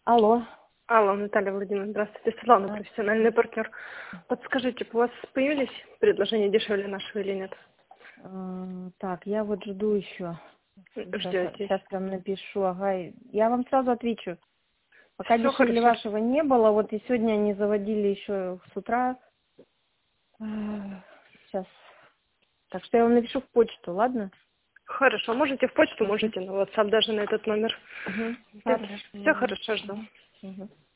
Алло. Алло, Наталья Владимировна, здравствуйте. Светлана, профессиональный партнер. Подскажите, у вас появились предложения дешевле нашего или нет? Так, я вот жду еще. Ждете? Сейчас прям напишу. Ага, я вам сразу отвечу. Пока Все дешевле хорошо. вашего не было, вот и сегодня они заводили еще с утра. Сейчас. Так что я вам напишу в почту, ладно? Хорошо, можете в почту, можете на WhatsApp, даже на этот номер. Угу. Все хорошо, жду. Угу.